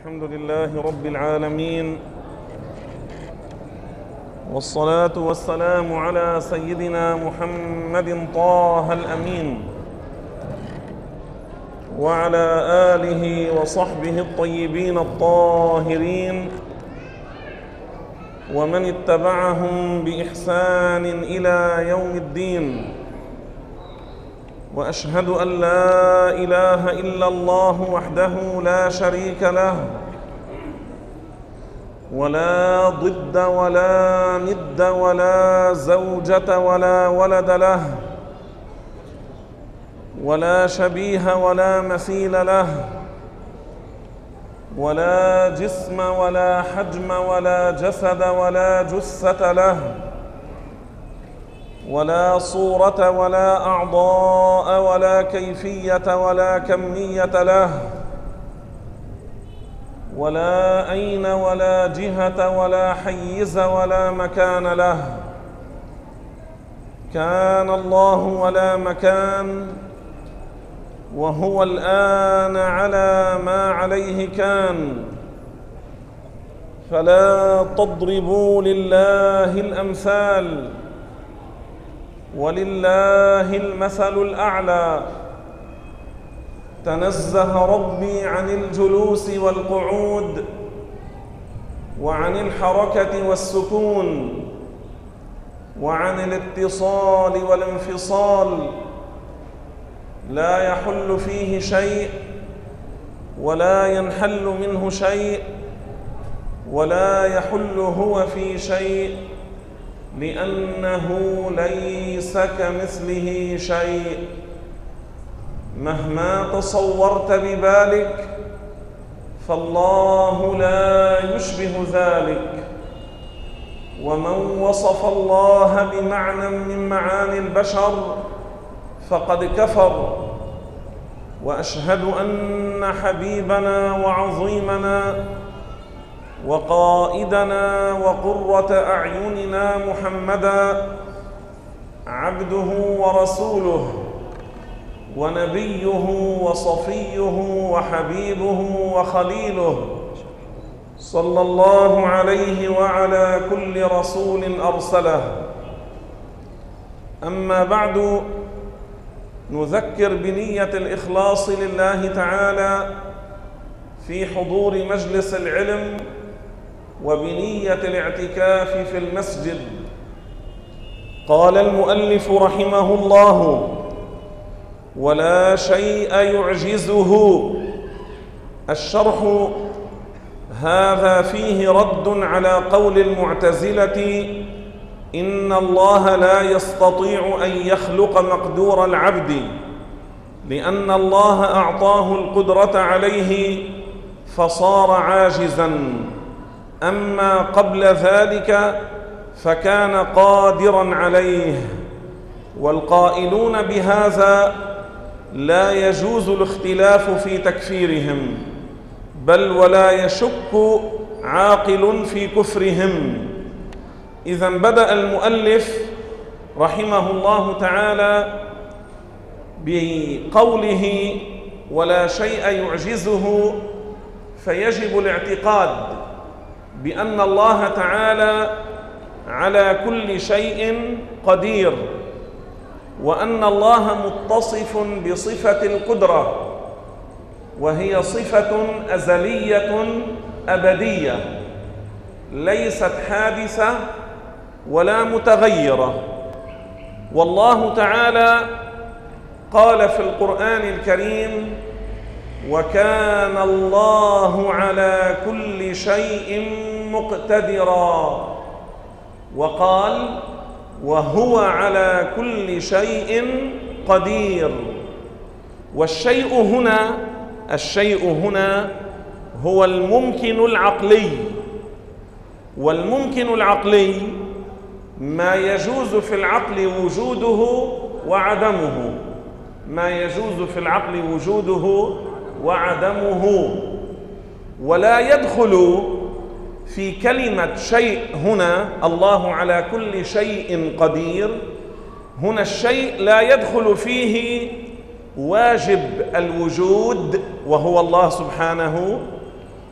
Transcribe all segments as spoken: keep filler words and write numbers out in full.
الحمد لله رب العالمين، والصلاة والسلام على سيدنا محمد طه الأمين وعلى آله وصحبه الطيبين الطاهرين ومن اتبعهم بإحسان إلى يوم الدين. وأشهد أن لا إله إلا الله وحده لا شريك له، ولا ضد ولا ند ولا زوجة ولا ولد له، ولا شبيه ولا مثيل له، ولا جسم ولا حجم ولا جسد ولا جثة له، ولا صورة ولا أعضاء ولا كيفية ولا كمية له، ولا أين ولا جهة ولا حيز ولا مكان له. كان الله ولا مكان، وهو الآن على ما عليه كان. فلا تضربوا لله الأمثال، ولله المثل الأعلى. تنزه ربي عن الجلوس والقعود، وعن الحركة والسكون، وعن الاتصال والانفصال. لا يحل فيه شيء ولا ينحل منه شيء، ولا يحل هو في شيء، لأنه ليس كمثله شيء. مهما تصورت ببالك فالله لا يشبه ذلك. ومن وصف الله بمعنى من معاني البشر فقد كفر. وأشهد أن حبيبنا وعظيمنا وقائدنا وقرة أعيننا محمدا عبده ورسوله ونبيه وصفيه وحبيبه وخليله، صلى الله عليه وعلى كل رسول أرسله. أما بعد، نذكر بنية الإخلاص لله تعالى في حضور مجلس العلم، وبنية الاعتكاف في المسجد. قال المؤلف رحمه الله: ولا شيء يعجزه. الشرح: هذا فيه رد على قول المعتزلة إن الله لا يستطيع أن يخلق مقدور العبد، لأن الله أعطاه القدرة عليه فصار عاجزا. أما قبل ذلك فكان قادرا عليه. والقائلون بهذا لا يجوز الاختلاف في تكفيرهم، بل ولا يشك عاقل في كفرهم. إذن بدأ المؤلف رحمه الله تعالى بقوله ولا شيء يعجزه، فيجب الاعتقاد بأن الله تعالى على كل شيء قدير، وأن الله متصف بصفة القدرة، وهي صفة أزلية أبدية ليست حادثة ولا متغيرة. والله تعالى قال في القرآن الكريم: وكان الله على كل شيء مقتدرا. وقال: وهو على كل شيء قدير. والشيء هنا الشيء هنا هو الممكن العقلي. والممكن العقلي ما يجوز في العقل وجوده وعدمه، ما يجوز في العقل وجوده وعدمه. ولا يدخل في كلمة شيء هنا الله على كل شيء قدير. هنا الشيء لا يدخل فيه واجب الوجود وهو الله سبحانه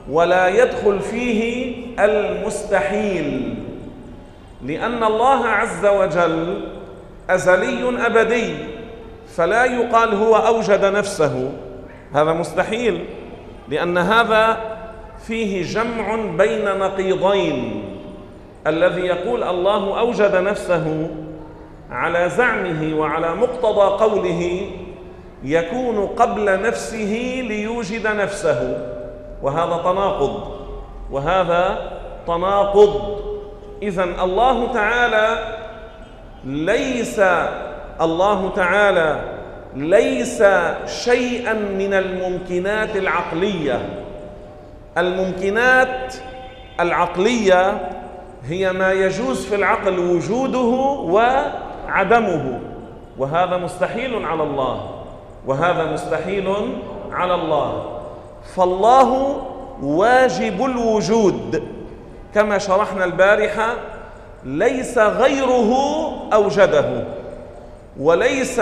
ولا يدخل فيه المستحيل، لأن الله عز وجل أزلي أبدي، فلا يقال هو أوجد نفسه، هذا مستحيل، لأن هذا فيه جمع بين نقيضين. الذي يقول الله أوجد نفسه على زعمه وعلى مقتضى قوله يكون قبل نفسه ليوجد نفسه، وهذا تناقض، وهذا تناقض. إذن الله تعالى ليس الله تعالى ليس شيئا من الممكنات العقلية. الممكنات العقلية هي ما يجوز في العقل وجوده وعدمه، وهذا مستحيل على الله، وهذا مستحيل على الله. فالله واجب الوجود كما شرحنا البارحة، ليس غيره أوجده، وليس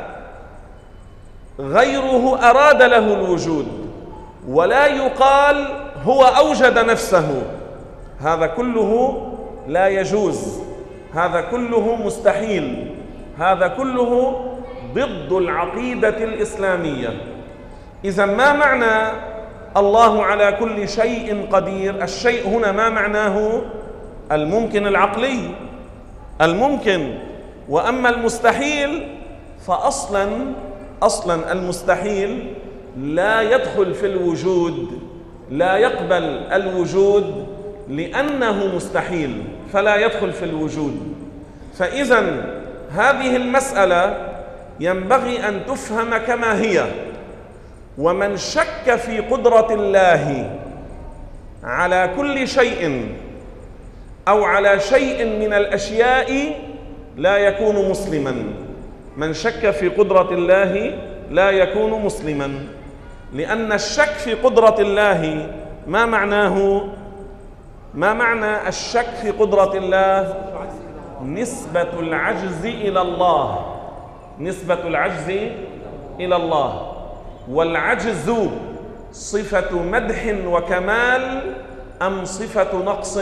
غيره أراد له الوجود، ولا يقال هو أوجد نفسه، هذا كله لا يجوز، هذا كله مستحيل، هذا كله ضد العقيدة الإسلامية. إذا ما معنى الله على كل شيء قدير؟ الشيء هنا ما معناه؟ الممكن العقلي، الممكن. وأما المستحيل فأصلا أصلا المستحيل لا يدخل في الوجود، لا يقبل الوجود لأنه مستحيل، فلا يدخل في الوجود. فإذا هذه المسألة ينبغي أن تفهم كما هي. ومن شك في قدرة الله على كل شيء أو على شيء من الأشياء لا يكون مسلما. من شك في قدرة الله لا يكون مسلما، لأن الشك في قدرة الله ما معناه؟ ما معنى الشك في قدرة الله؟ نسبة العجز إلى الله، نسبة العجز إلى الله. والعجز صفة مدح وكمال أم صفة نقص؟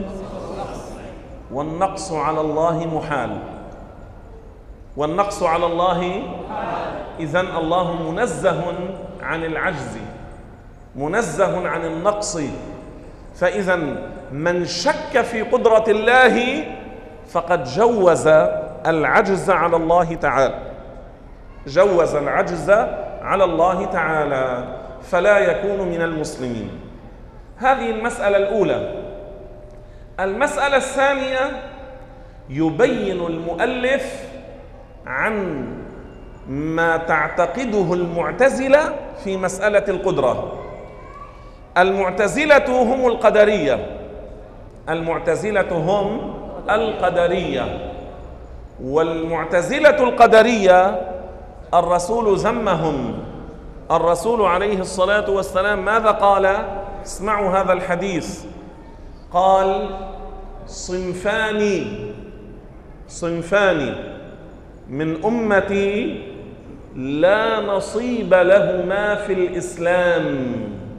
والنقص على الله محال، والنقص على الله، إذن الله منزه عن العجز، منزه عن النقص. فإذا من شك في قدرة الله فقد جوز العجز على الله تعالى، جوز العجز على الله تعالى، فلا يكون من المسلمين. هذه المسألة الأولى. المسألة الثانية يبين المؤلف عن ما تعتقده المعتزلة في مسألة القدرة. المعتزلة هم القدرية، المعتزلة هم القدرية، والمعتزلة القدرية الرسول ذمهم. الرسول عليه الصلاة والسلام ماذا قال؟ اسمعوا هذا الحديث، قال: صنفان صنفان من أمتي لا نصيب لهما في الإسلام.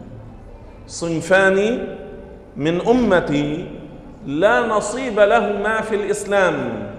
صنفان من أمتي لا نصيب لهما في الإسلام: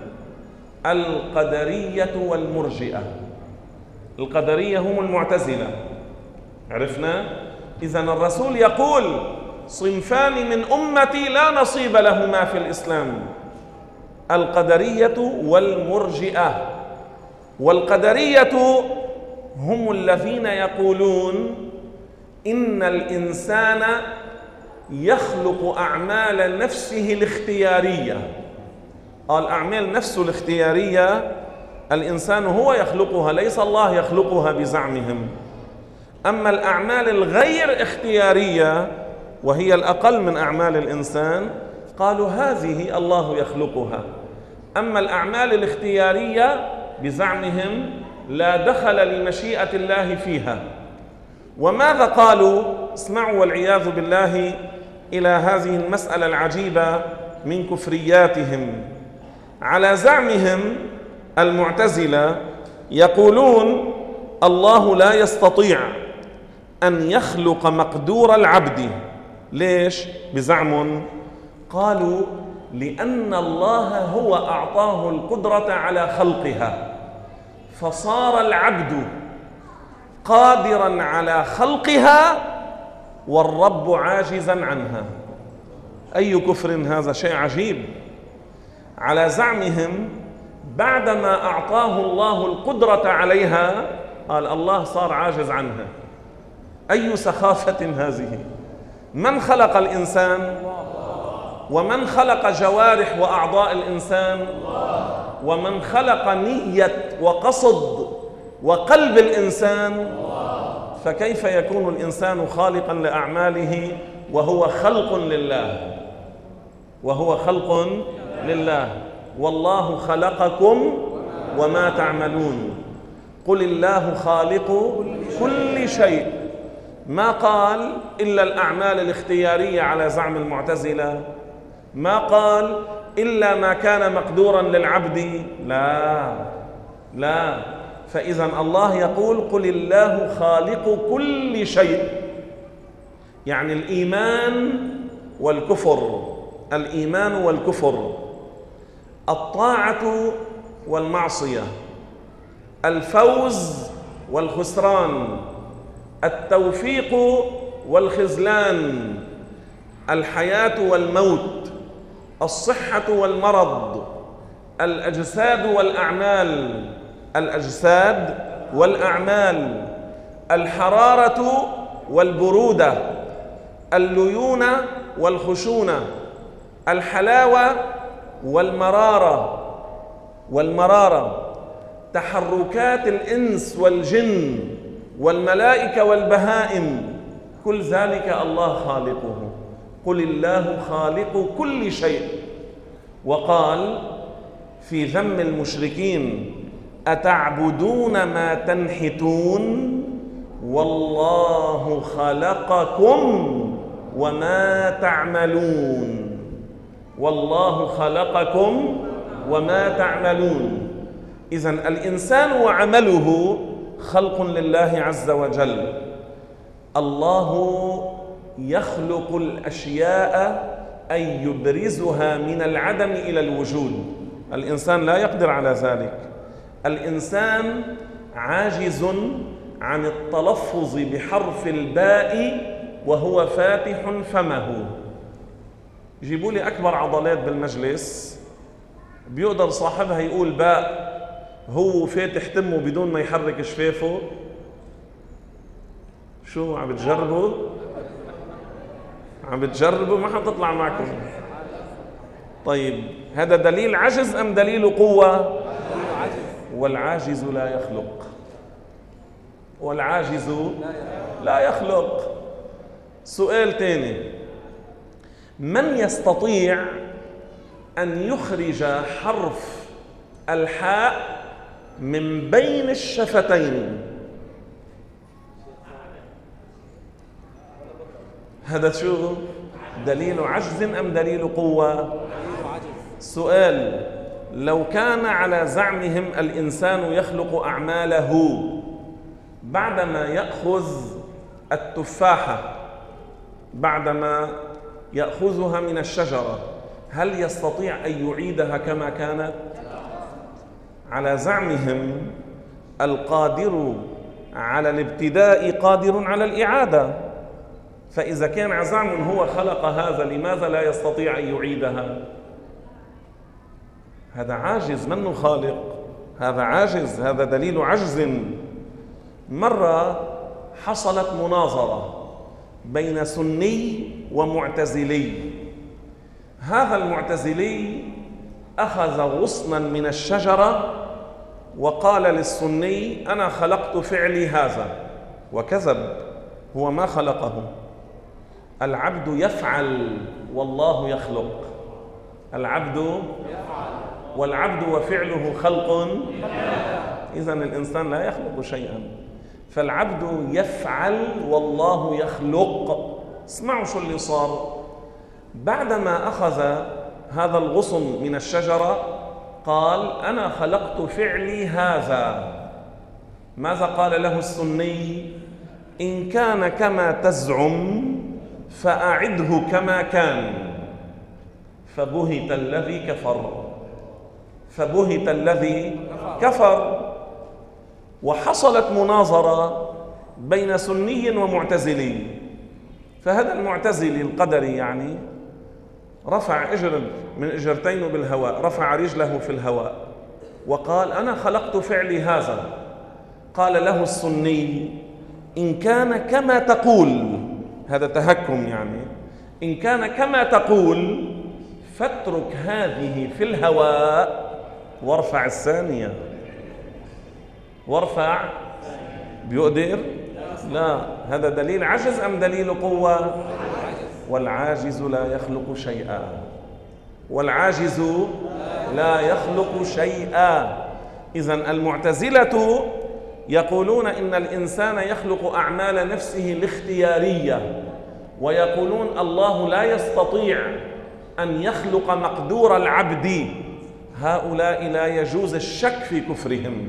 القدرية والمرجئة. القدرية هم المعتزلة، عرفنا؟ إذن الرسول يقول: صنفان من أمتي لا نصيب لهما في الإسلام: القدرية والمرجئة. والقدرية هم الذين يقولون إن الإنسان يخلق أعمال نفسه الاختيارية. الأعمال نفسه الاختيارية الإنسان هو يخلقها، ليس الله يخلقها بزعمهم. أما الأعمال الغير اختيارية وهي الأقل من أعمال الإنسان قالوا هذه الله يخلقها. أما الأعمال الاختيارية بزعمهم لا دخل لمشيئة الله فيها. وماذا قالوا؟ اسمعوا والعياذ بالله إلى هذه المسألة العجيبة من كفرياتهم. على زعمهم المعتزلة يقولون الله لا يستطيع أن يخلق مقدور العبد ليش؟ بزعم قالوا لأن الله هو أعطاه القدرة على خلقها، فصار العبد قادرا على خلقها والرب عاجزا عنها. أي كفر هذا، شيء عجيب. على زعمهم بعدما أعطاه الله القدرة عليها قال الله صار عاجز عنها. أي سخافة هذه! من خلق الإنسان؟ ومن خلق جوارح وأعضاء الإنسان؟ ومن خلق نية وقصد وقلب الإنسان؟ فكيف يكون الإنسان خالقا لأعماله وهو خلق لله؟ وهو خلق لله. والله خلقكم وما تعملون. قل الله خالق كل شيء. ما قال إلا الأعمال الاختيارية على زعم المعتزلة، ما قال إلا ما كان مقدورا للعبد، لا لا. فإذا الله يقول قل الله خالق كل شيء، يعني الإيمان والكفر، الإيمان والكفر، الطاعة والمعصية، الفوز والخسران، التوفيق والخذلان، الحياة والموت، الصحة والمرض، الأجساد والأعمال، الأجساد والأعمال، الحرارة والبرودة، الليونة والخشونة، الحلاوة والمرارة والمرارة، تحركات الإنس والجن والملائكة والبهائم، كل ذلك الله خالقه. قل الله خالق كل شيء. وقال في ذم المشركين أتعبدون ما تنحتون والله خلقكم وما تعملون. والله خلقكم وما تعملون. إذن الإنسان وعمله خلق لله عز وجل. الله يخلق الأشياء أي يبرزها من العدم إلى الوجود. الإنسان لا يقدر على ذلك. الإنسان عاجز عن التلفظ بحرف الباء وهو فاتح فمه. جيبوا لي أكبر عضلات بالمجلس بيقدر صاحبها يقول باء هو فاتح تمه بدون ما يحرك شفافه؟ شو عم بتجربوا؟ عم بتجربوا؟ ما حتطلع معكم. طيب هذا دليل عجز أم دليل قوة؟ والعاجز لا يخلق. والعاجز لا يخلق. سؤال تاني، من يستطيع أن يخرج حرف الحاء من بين الشفتين؟ هذا شو؟ دليل عجز أم دليل قوة؟ سؤال، لو كان على زعمهم الإنسان يخلق أعماله بعدما يأخذ التفاحة، بعدما يأخذها من الشجرة، هل يستطيع أن يعيدها كما كانت؟ على زعمهم القادر على الابتداء قادر على الإعادة. فإذا كان على زعم هو خلق هذا لماذا لا يستطيع أن يعيدها؟ هذا عاجز، منه خالق، هذا عاجز، هذا دليل عجز. مرة حصلت مناظرة بين سني ومعتزلي. هذا المعتزلي أخذ غصنا من الشجرة وقال للسني أنا خلقت فعلي هذا، وكذب، هو ما خلقه. العبد يفعل والله يخلق. العبد يفعل والعبد وفعله خلق. إذن الإنسان لا يخلق شيئا. فالعبد يفعل والله يخلق. اسمعوا شو اللي صار. بعدما أخذ هذا الغصن من الشجرة قال أنا خلقت فعلي هذا. ماذا قال له السني؟ إن كان كما تزعم فأعده كما كان. فبهت الذي كفر فبهت الذي كفر. وحصلت مناظرة بين سني ومعتزلي، فهذا المعتزلي القدري يعني رفع إجر من إجرتين بالهواء، رفع رجله في الهواء وقال: أنا خلقت فعلي هذا. قال له السني: إن كان كما تقول، هذا تهكم يعني، إن كان كما تقول فاترك هذه في الهواء وارفع الثانية. وارفع بيقدر؟ لا. هذا دليل عجز أم دليل قوة؟ والعاجز لا يخلق شيئا والعاجز لا يخلق شيئا. إذن المعتزلة يقولون إن الإنسان يخلق أعمال نفسه الاختيارية، ويقولون الله لا يستطيع أن يخلق مقدور العبد. هؤلاء لا يجوز الشك في كفرهم،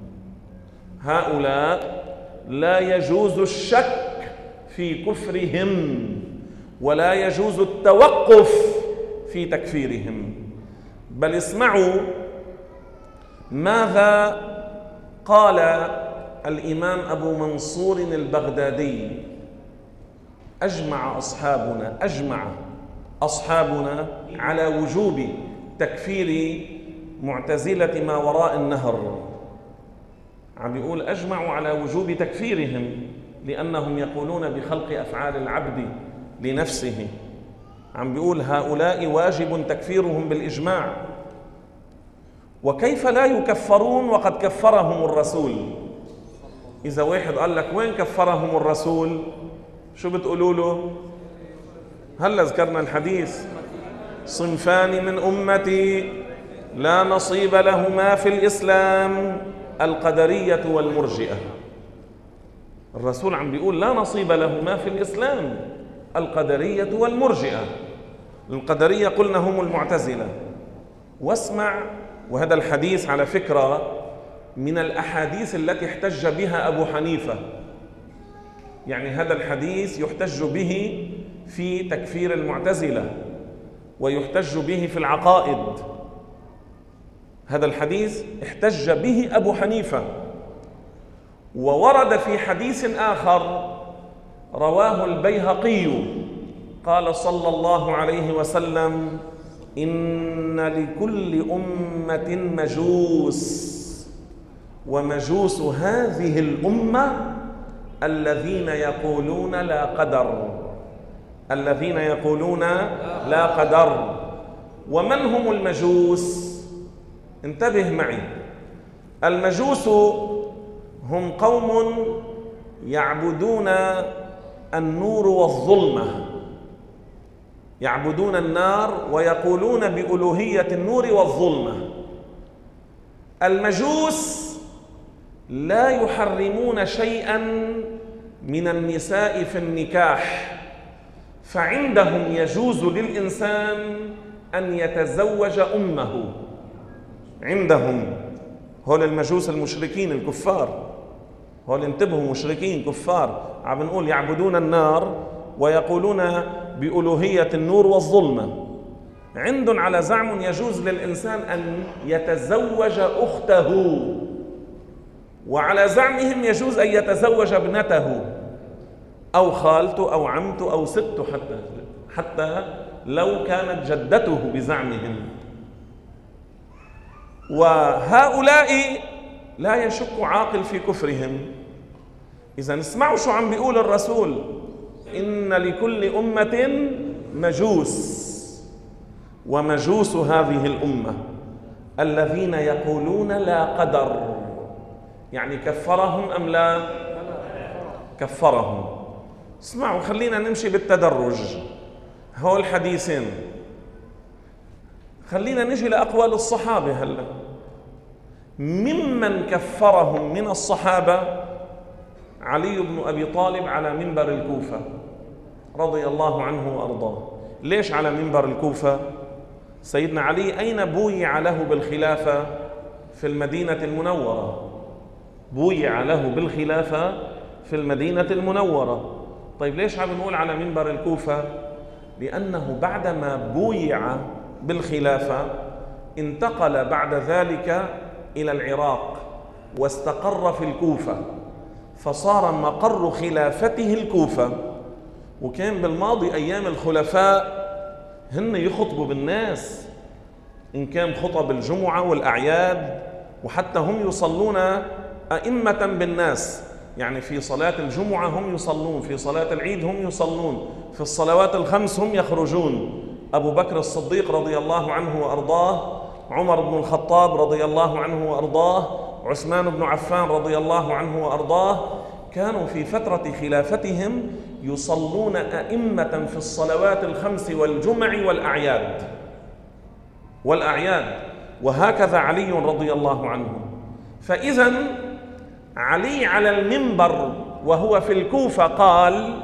هؤلاء لا يجوز الشك في كفرهم، ولا يجوز التوقف في تكفيرهم. بل اسمعوا ماذا قال الإمام أبو منصور البغدادي: أجمع أصحابنا أجمع أصحابنا على وجوب تكفير معتزلة ما وراء النهر. عم بيقول أجمعوا على وجوب تكفيرهم لأنهم يقولون بخلق أفعال العبد لنفسه. عم بيقول هؤلاء واجب تكفيرهم بالإجماع. وكيف لا يكفرون وقد كفرهم الرسول؟ إذا واحد قال لك وين كفرهم الرسول، شو بتقولوا له؟ هلا ذكرنا الحديث: صنفان من أمتي لا نصيب لهما في الإسلام، القدرية والمرجئة. الرسول عم بيقول لا نصيب لهما في الإسلام، القدرية والمرجئة. القدرية قلنا هم المعتزلة. واسمع، وهذا الحديث على فكرة من الأحاديث التي احتج بها أبو حنيفة، يعني هذا الحديث يحتج به في تكفير المعتزلة ويحتج به في العقائد. هذا الحديث احتج به أبو حنيفة. وورد في حديث آخر رواه البيهقي قال صلى الله عليه وسلم: إن لكل أمة مجوس، ومجوس هذه الأمة الذين يقولون لا قدر الذين يقولون لا قدر. ومن هم المجوس؟ انتبه معي. المجوس هم قوم يعبدون النور والظلمة، يعبدون النار ويقولون بألوهية النور والظلمة. المجوس لا يحرمون شيئا من النساء في النكاح، فعندهم يجوز للإنسان أن يتزوج أمه. عندهم هول المجوس المشركين الكفار، هول انتبهوا مشركين كفار، عم نقول يعبدون النار ويقولون بألوهية النور والظلمة. عندهم على زعم يجوز للإنسان أن يتزوج أخته، وعلى زعمهم يجوز أن يتزوج ابنته أو خالته أو عمته أو سته، حتى حتى لو كانت جدته بزعمهم. وهؤلاء لا يشك عاقل في كفرهم. إذا اسمعوا شو عم بيقول الرسول: إن لكل أمة مجوس، ومجوس هذه الأمة الذين يقولون لا قدر. يعني كفرهم أم لا؟ كفرهم. اسمعوا، خلينا نمشي بالتدرج. هول حديثين، خلينا نجي لأقوال الصحابة. هلا ممن كفرهم من الصحابة علي بن أبي طالب على منبر الكوفة رضي الله عنه وأرضاه. ليش على منبر الكوفة؟ سيدنا علي أين بويع له بالخلافة؟ في المدينة المنورة. بويع له بالخلافة في المدينة المنورة. طيب ليش عم نقول على منبر الكوفة؟ لأنه بعدما بويع بالخلافة انتقل بعد ذلك إلى العراق واستقر في الكوفة، فصار مقر خلافته الكوفة. وكان بالماضي أيام الخلفاء هن يخطبوا بالناس، إن كان خطب الجمعة والأعياد، وحتى هم يصلون أئمة بالناس، يعني في صلاة الجمعة هم يصلون، في صلاة العيد هم يصلون، في الصلوات الخمس هم يخرجون. أبو بكر الصديق رضي الله عنه وأرضاه، عمر بن الخطاب رضي الله عنه وأرضاه، عثمان بن عفان رضي الله عنه وأرضاه، كانوا في فترة خلافتهم يصلون أئمة في الصلوات الخمس والجمع والأعياد والأعياد وهكذا علي رضي الله عنه. فإذا علي على المنبر وهو في الكوفة قال: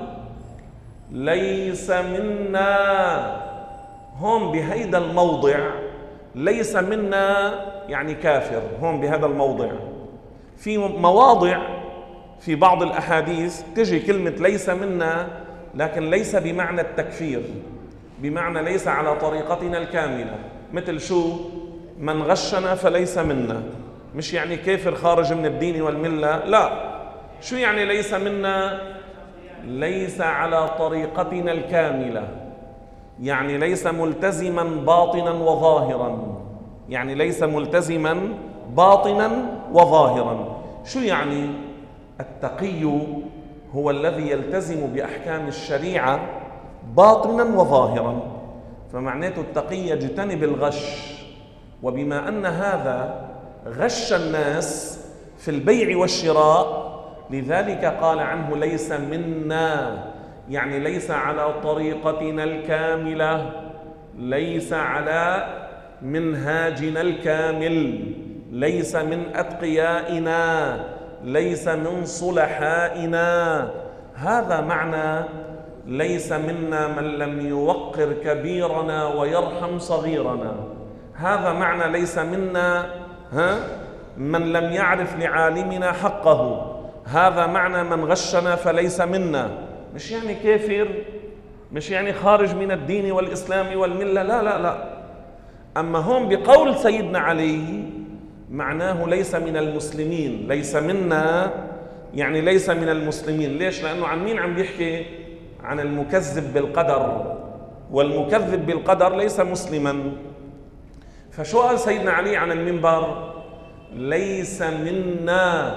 ليس منا. هم بهيدا الموضع ليس منا يعني كافر. هم بهذا الموضع، في مواضع في بعض الأحاديث تجي كلمة ليس منا، لكن ليس بمعنى التكفير، بمعنى ليس على طريقتنا الكاملة. مثل شو؟ من غشنا فليس منا، مش يعني كافر خارج من الدين والملة، لا. شو يعني ليس منا؟ ليس على طريقتنا الكاملة، يعني ليس ملتزما باطنا وظاهرا، يعني ليس ملتزما باطنا وظاهرا. شو يعني؟ التقي هو الذي يلتزم بأحكام الشريعة باطنا وظاهرا، فمعناته التقي يجتنب الغش. وبما أن هذا غش الناس في البيع والشراء، لذلك قال عنه ليس منا، يعني ليس على طريقتنا الكاملة، ليس على منهاجنا الكامل، ليس من أتقيائنا، ليس من صلحائنا. هذا معنى ليس منا من لم يوقر كبيرنا ويرحم صغيرنا. هذا معنى ليس منا ها من لم يعرف لعالمنا حقه. هذا معنى من غشنا فليس منا، مش يعني كافر، مش يعني خارج من الدين والإسلام والملة، لا لا لا. أما هم بقول سيدنا علي معناه ليس من المسلمين. ليس منا يعني ليس من المسلمين. ليش؟ لأنه عن مين عم بيحكي؟ عن المكذب بالقدر، والمكذب بالقدر ليس مسلما. فشو قال سيدنا علي عن المنبر؟ ليس منا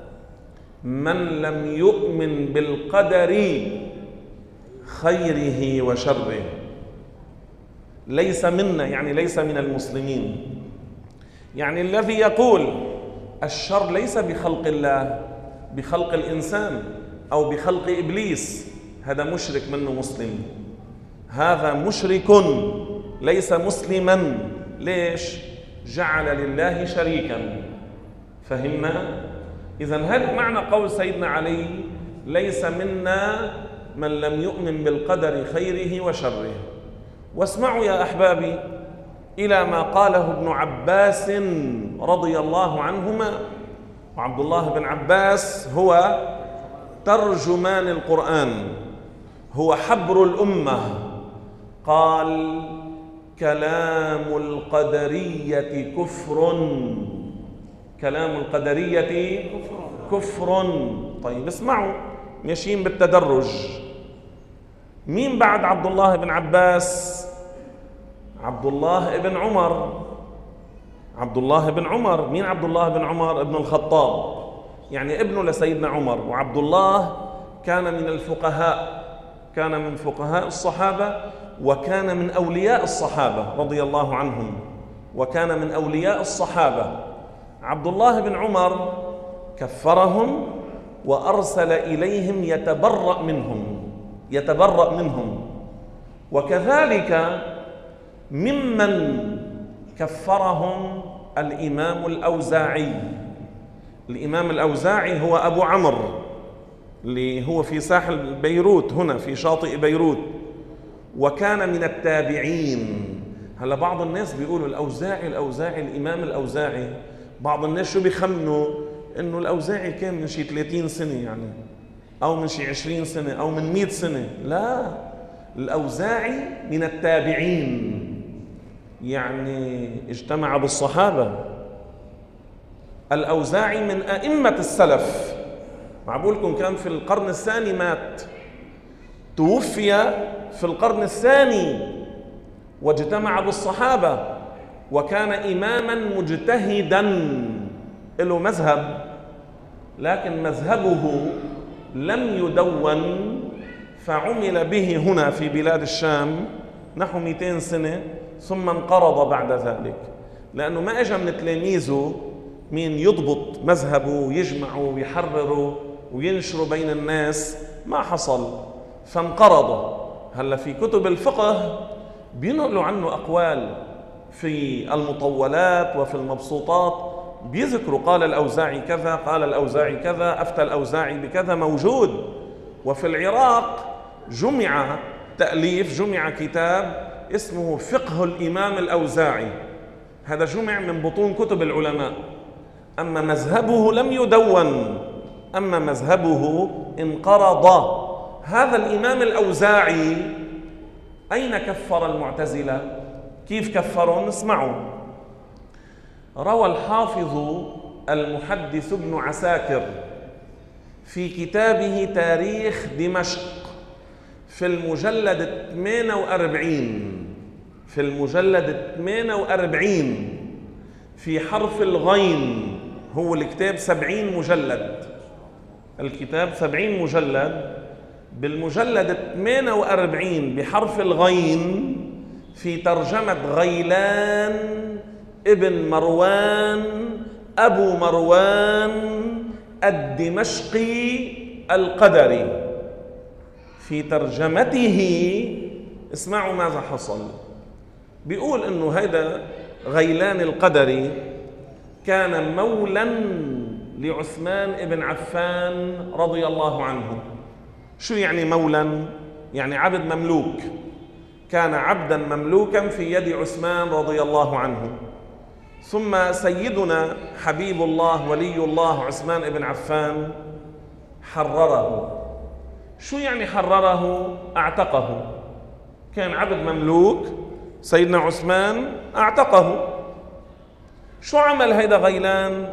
من لم يؤمن بالقدر خيره وشره. ليس منا يعني ليس من المسلمين، يعني الذي يقول الشر ليس بخلق الله، بخلق الإنسان أو بخلق إبليس، هذا مشرك منه مسلم. هذا مشرك ليس مسلما. ليش؟ جعل لله شريكا. فهمنا؟ إذن هذا معنى قول سيدنا علي ليس منا من لم يؤمن بالقدر خيره وشره. واسمعوا يا أحبابي إلى ما قاله ابن عباس رضي الله عنهما. وعبد الله بن عباس هو ترجمان القرآن، هو حبر الأمة. قال: كلام القدرية كفر. كلام القدرية كفر. طيب اسمعوا، ماشيين بالتدرج. مين بعد عبد الله بن عباس؟ عبد الله بن عمر. عبد الله بن عمر. مين عبد الله بن عمر؟ ابن الخطاب، يعني ابنه لسيدنا عمر. وعبد الله كان من الفقهاء، كان من فقهاء الصحابة، وكان من أولياء الصحابة رضي الله عنهم، وكان من أولياء الصحابة. عبد الله بن عمر كفرهم وأرسل إليهم يتبرأ منهم، يتبرأ منهم. وكذلك ممن كفرهم الإمام الأوزاعي. الإمام الأوزاعي هو أبو عمرو، اللي هو في ساحل بيروت هنا في شاطئ بيروت، وكان من التابعين. هلا بعض الناس بيقولوا الأوزاعي الأوزاعي الإمام الأوزاعي. بعض الناس شو بيخمنوا؟ إنه الأوزاعي كان من شي ثلاثين سنة، يعني أو من شي عشرين سنة أو من مئة سنة، لا، الأوزاعي من التابعين، يعني اجتمع بالصحابة. الأوزاعي من أئمة السلف، معقولكم كان في القرن الثاني مات، توفي في القرن الثاني واجتمع بالصحابة، وكان إماما مجتهدا له مذهب، لكن مذهبه لم يدون، فعمل به هنا في بلاد الشام نحو مئتين سنة، ثم انقرض بعد ذلك، لأنه ما اجى من تلاميذه مين يضبط مذهبه ويجمعه ويحرره وينشره بين الناس، ما حصل، فانقرض. هلا في كتب الفقه بينقلوا عنه أقوال في المطولات وفي المبسوطات، بيذكروا قال الأوزاعي كذا، قال الأوزاعي كذا، أفتى الأوزاعي بكذا، موجود. وفي العراق جمع تأليف، جمع كتاب اسمه فقه الإمام الأوزاعي، هذا جمع من بطون كتب العلماء. أما مذهبه لم يدون، أما مذهبه انقرض. هذا الإمام الأوزاعي أين كفر المعتزلة؟ كيف كفرهم؟ اسمعوا. روى الحافظ المحدث ابن عساكر في كتابه تاريخ دمشق في المجلد ثمانية وأربعين، في المجلد ثمانية وأربعين في حرف الغين، هو الكتاب سبعين مجلد، الكتاب سبعين مجلد، بالمجلد ثمانية وأربعين بحرف الغين في ترجمة غيلان ابن مروان أبو مروان الدمشقي القدري، في ترجمته اسمعوا ماذا حصل. بيقول انه هيدا غيلان القدري كان مولا لعثمان ابن عفان رضي الله عنه. شو يعني مولا؟ يعني عبد مملوك، كان عبدا مملوكا في يد عثمان رضي الله عنه. ثم سيدنا حبيب الله ولي الله عثمان ابن عفان حرره. شو يعني حرره؟ اعتقه، كان عبد مملوك، سيدنا عثمان اعتقه. شو عمل هيدا غيلان؟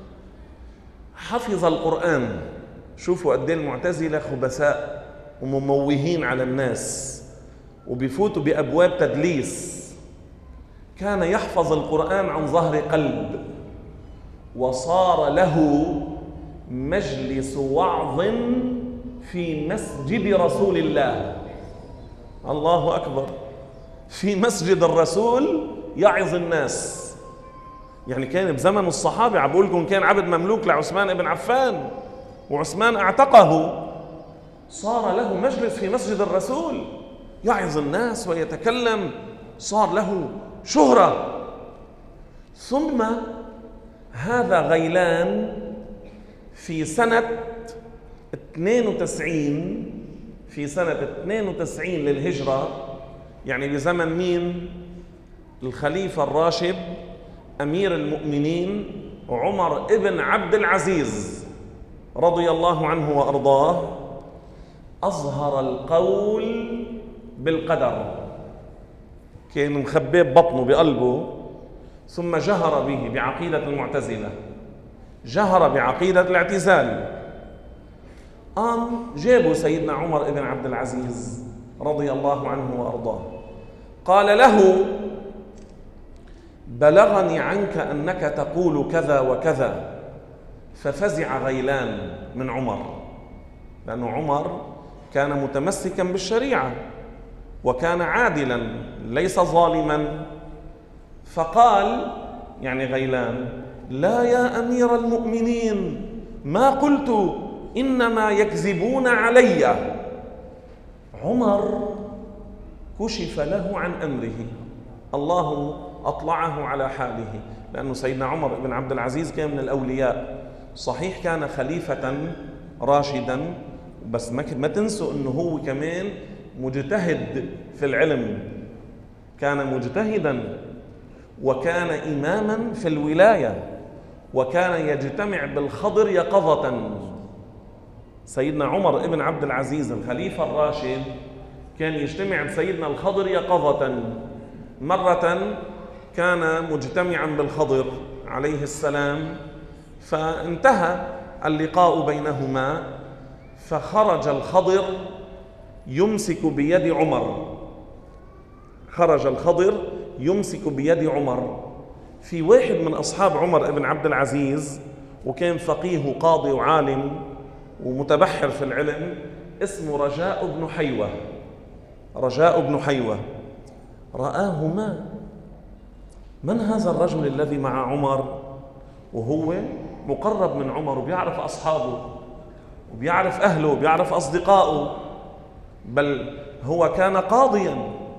حفظ القرآن. شوفوا قد ايه المعتزلة خبثاء ومموهين على الناس وبيفوتوا بأبواب تدليس. كان يحفظ القرآن عن ظهر قلب، وصار له مجلس وعظ في مسجد رسول الله. الله أكبر، في مسجد الرسول يعظ الناس. يعني كان بزمن الصحابة، عم بقول لكم كان عبد مملوك لعثمان بن عفان وعثمان اعتقه، صار له مجلس في مسجد الرسول يعظ الناس ويتكلم، صار له شهرة. ثم هذا غيلان في سنة اثنين وتسعين، في سنة اثنين وتسعين للهجرة، يعني بزمن مين؟ الخليفة الراشد أمير المؤمنين عمر ابن عبد العزيز رضي الله عنه وأرضاه، أظهر القول بالقدر، كان مخبيه ببطنه بقلبه، ثم جهر به بعقيدة المعتزلة، جهر بعقيدة الاعتزال. قام جابوا سيدنا عمر بن عبد العزيز رضي الله عنه وأرضاه، قال له: بلغني عنك أنك تقول كذا وكذا. ففزع غيلان من عمر، لأن عمر كان متمسكا بالشريعة وكان عادلا ليس ظالما. فقال يعني غيلان: لا يا أمير المؤمنين، ما قلت، إنما يكذبون علي. عمر كشف له عن أمره، الله أطلعه على حاله، لأنه سيدنا عمر بن عبد العزيز كان من الأولياء، صحيح كان خليفة راشدا، بس ما تنسوا أنه هو كمان مجتهد في العلم، كان مجتهدا وكان إماما في الولاية، وكان يجتمع بالخضر يقظة. سيدنا عمر ابن عبد العزيز الخليفة الراشد كان يجتمع بسيدنا الخضر يقظة. مرة كان مجتمعا بالخضر عليه السلام، فانتهى اللقاء بينهما، فخرج الخضر يمسك بيد عمر خرج الخضر يمسك بيد عمر في واحد من أصحاب عمر بن عبد العزيز، وكان فقيه وقاضي وعالم ومتبحر في العلم، اسمه رجاء بن حيوة. رجاء بن حيوة رآهما، من هذا الرجل الذي مع عمر؟ وهو مقرب من عمر وبيعرف أصحابه وبيعرف أهله وبيعرف أصدقائه، بل هو كان قاضيا.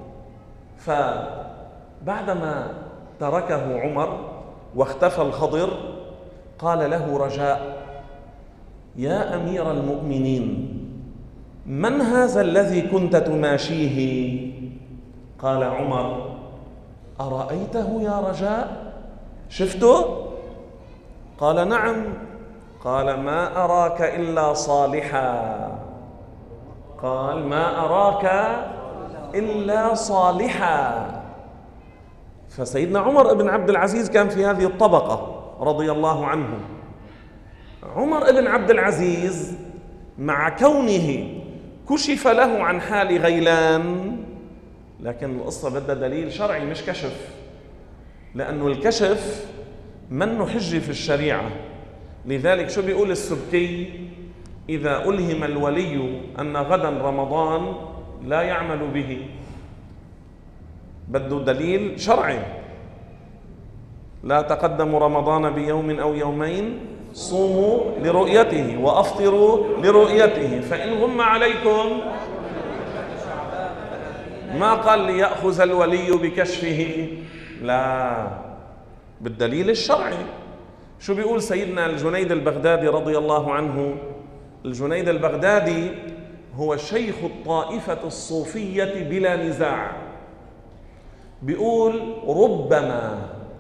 فبعدما تركه عمر واختفى الخضر قال له رجاء: يا أمير المؤمنين، من هذا الذي كنت تماشيه؟ قال عمر: أرأيته يا رجاء؟ شفته؟ قال: نعم. قال: ما أراك إلا صالحا. قال: ما أراك إلا صالحا. فسيدنا عمر بن عبد العزيز كان في هذه الطبقة رضي الله عنه. عمر بن عبد العزيز مع كونه كشف له عن حال غيلان، لكن القصة بدها دليل شرعي مش كشف، لأنه الكشف منه حجة في الشريعة. لذلك شو بيقول السبكي؟ إذا ألهم الولي أن غدا رمضان لا يعمل به، بده دليل شرعي. لا تقدموا رمضان بيوم أو يومين، صوموا لرؤيته وأفطروا لرؤيته، فإن غم عليكم، ما قال ليأخذ الولي بكشفه، لا، بالدليل الشرعي. شو بيقول سيدنا الجنيد البغدادي رضي الله عنه؟ الجنيد البغدادي هو شيخ الطائفة الصوفية بلا نزاع. بيقول: ربما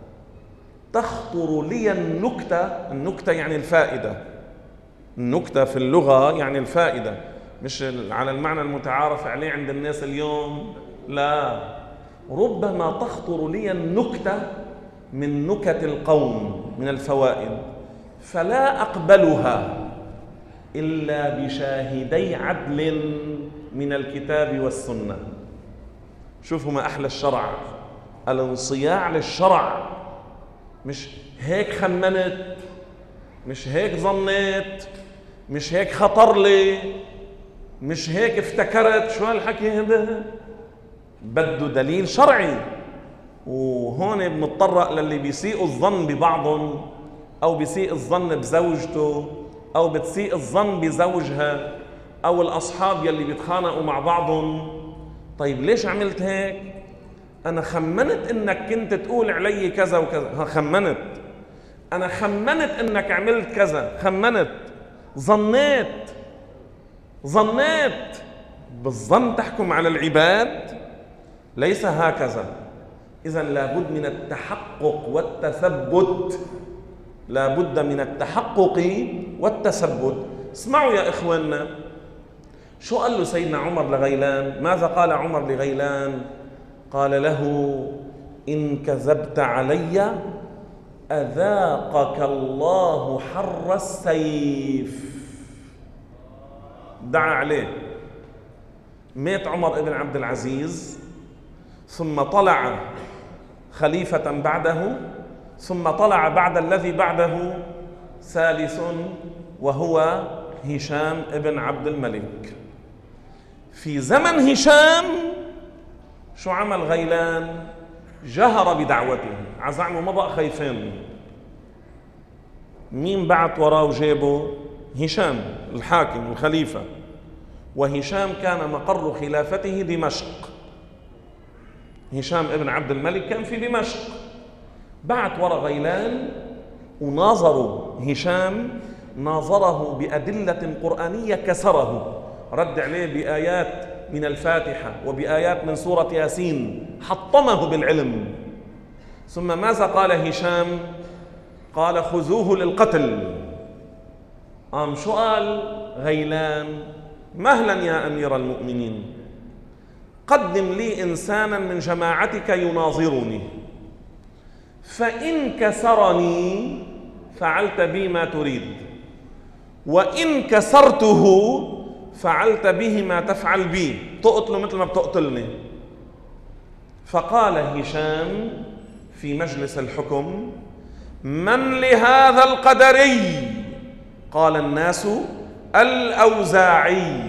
تخطر لي النكتة، النكتة يعني الفائدة، النكتة في اللغة يعني الفائدة، مش على المعنى المتعارف عليه عند الناس اليوم، لا، ربما تخطر لي النكتة من نكت القوم من الفوائد، فلا أقبلها إلا بشاهدي عدل من الكتاب والسنة. شوفوا ما أحلى الشرع، الانصياع للشرع، مش هيك خمنت، مش هيك ظنيت، مش هيك خطر لي، مش هيك افتكرت. شو هالحكي هذا؟ بده دليل شرعي. وهون بنتطرق للي بيسيء الظن ببعضهم، أو بيسيء الظن بزوجته، أو بتسيء الظن بزوجها، أو الأصحاب يلي بيتخانقوا مع بعضهم. طيب ليش عملت هيك؟ أنا خمنت إنك كنت تقول علي كذا وكذا، ها خمنت. أنا خمنت إنك عملت كذا، خمنت. ظنيت ظنيت بالظن تحكم على العباد؟ ليس هكذا. إذن لابد من التحقق والتثبت، لابد من التحقق والتثبت. اسمعوا يا إخواننا، شو قال له سيدنا عمر لغيلان؟ ماذا قال عمر لغيلان؟ قال له: إن كذبت علي أذاقك الله حر السيف. دعا عليه. مات عمر بن عبد العزيز، ثم طلع خليفة بعده، ثم طلع بعد الذي بعده ثالث، وهو هشام بن عبد الملك. في زمن هشام شو عمل غيلان؟ جهر بدعوته، عزعمه ما بقى خايفين. مين بعت وراه وجابه؟ هشام الحاكم الخليفة. وهشام كان مقر خلافته دمشق. هشام ابن عبد الملك كان في دمشق. بعت ورا غيلان وناظروا هشام، ناظره بأدلة قرآنية كسره، رد عليه بآيات من الفاتحة وبآيات من سورة ياسين، حطمه بالعلم. ثم ماذا قال هشام؟ قال: خذوه للقتل. قام شو قال غيلان: مهلا يا أمير المؤمنين، قدم لي إنسانا من جماعتك يناظرني، فإن كسرني فعلت بي ما تريد، وإن كسرته فعلت به ما تفعل بي، تقتله مثل ما بتقتلني. فقال هشام في مجلس الحكم: من لهذا القدري؟ قال الناس: الأوزاعي.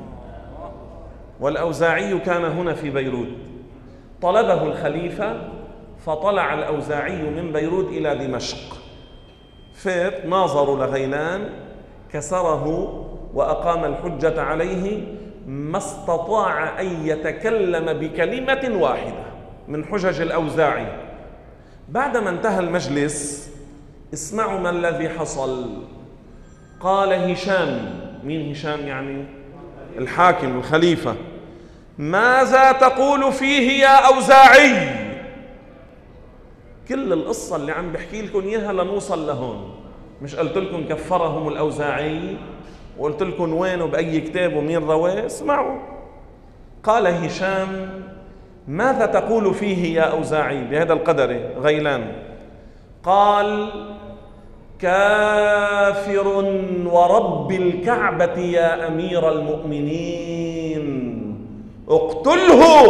والأوزاعي كان هنا في بيروت. طلبه الخليفة فطلع الأوزاعي من بيروت إلى دمشق، فات ناظروا لغيلان، كسره وأقام الحجة عليه، ما استطاع أن يتكلم بكلمة واحدة من حجج الأوزاعي. بعدما انتهى المجلس، اسمعوا ما الذي حصل. قال هشام، مين هشام؟ يعني الحاكم الخليفة: ماذا تقول فيه يا أوزاعي؟ كل القصة اللي عم بحكي لكم إياها لنوصل لهون. مش قلت لكم كفرهم الأوزاعي وقلت لكم وين وبأي كتاب ومين رواه؟ اسمعوا. قال هشام: ماذا تقول فيه يا أوزاعي بهذا القدر غيلان؟ قال: كافر ورب الكعبة يا أمير المؤمنين، اقتله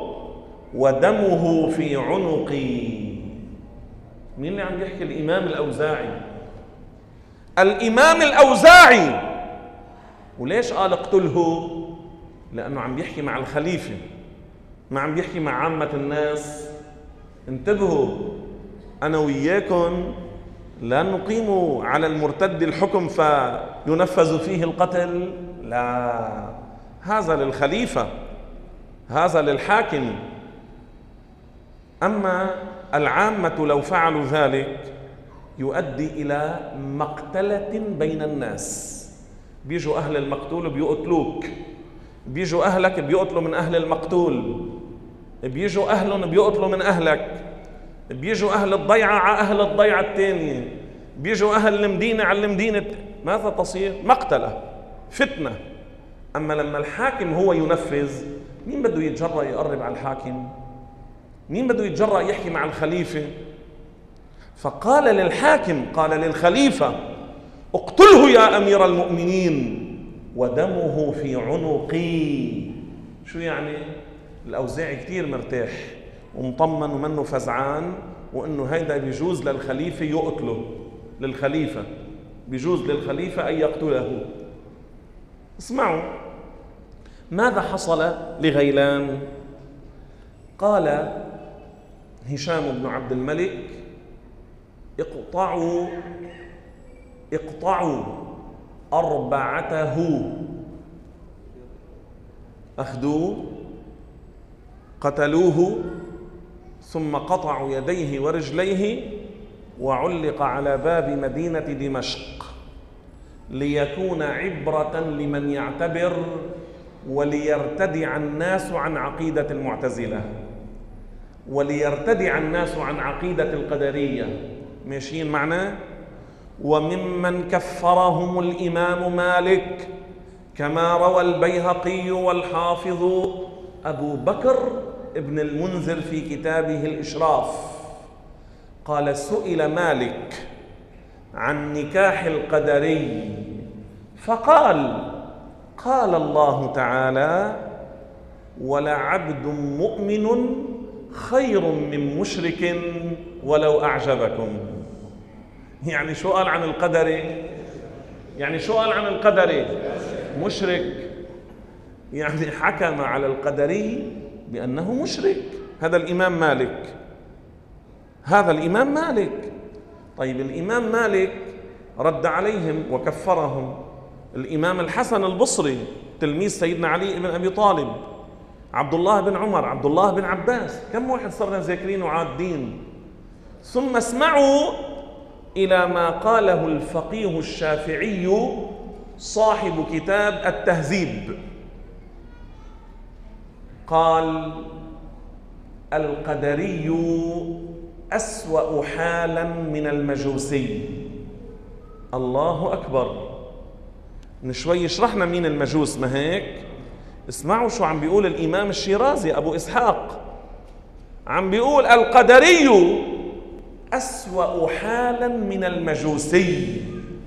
ودمه في عنقي. مين اللي عم يحكي؟ الإمام الأوزاعي. الإمام الأوزاعي. وليش قال اقتله؟ لأنه عم يحكي مع الخليفة، ما عم يحكي مع عامة الناس. انتبهوا، أنا وياكم لا نقيم على المرتد الحكم فينفذ فيه القتل، لا، هذا للخليفة، هذا للحاكم. أما العامة لو فعلوا ذلك يؤدي إلى مقتلة بين الناس. بيجوا أهل المقتول بيقتلوك، بيجوا أهلك بيقتلوا من أهل المقتول، بيجوا أهلهم بيقتلوا من أهلك، بيجوا أهل الضيعة على أهل الضيعة الثانية، بيجوا أهل المدينة على المدينة. ماذا تصير؟ مقتلة، فتنة. أما لما الحاكم هو ينفذ، مين بده يتجرأ يقرب على الحاكم؟ مين بده يتجرأ يحكي مع الخليفة؟ فقال للحاكم، قال للخليفة: اقتله يا أمير المؤمنين ودمه في عنقي. شو يعني؟ الأوزاعي كتير مرتاح ومطمن ومنه فزعان، وإنه هيدا بيجوز للخليفة يقتله، للخليفة بيجوز للخليفة أن يقتله. اسمعوا ماذا حصل لغيلان. قال هشام بن عبد الملك: اقطعوا اقطعوا أربعته. أخذوه قتلوه، ثم قطعوا يديه ورجليه وعلق على باب مدينة دمشق، ليكون عبرة لمن يعتبر وليرتدع الناس عن عقيدة المعتزلة، وليرتدع الناس عن عقيدة القدرية. ماشيين معنا؟ وممن كفرهم الإمام مالك كما روى البيهقي والحافظ أبو بكر ابن المنذر في كتابه الإشراف. قال: سئل مالك عن نكاح القدري فقال: قال الله تعالى: ولعبد مؤمن خير من مشرك ولو أعجبكم. يعني شو قال عن القدر؟ يعني شو قال عن القدر؟ مشرك. يعني حكم على القدري بأنه مشرك. هذا الإمام مالك، هذا الإمام مالك. طيب الإمام مالك رد عليهم وكفرهم. الإمام الحسن البصري تلميذ سيدنا علي بن أبي طالب، عبد الله بن عمر، عبد الله بن عباس، كم واحد صرنا ذاكرين وعادين. ثم اسمعوا إلى ما قاله الفقيه الشافعي صاحب كتاب التهذيب. قال: القدري أسوأ حالا من المجوسي. الله أكبر. من شوي شرحنا مين المجوس، ما هيك؟ اسمعوا شو عم بيقول الإمام الشيرازي أبو إسحاق، عم بيقول القدري أسوأ حالا من المجوسي.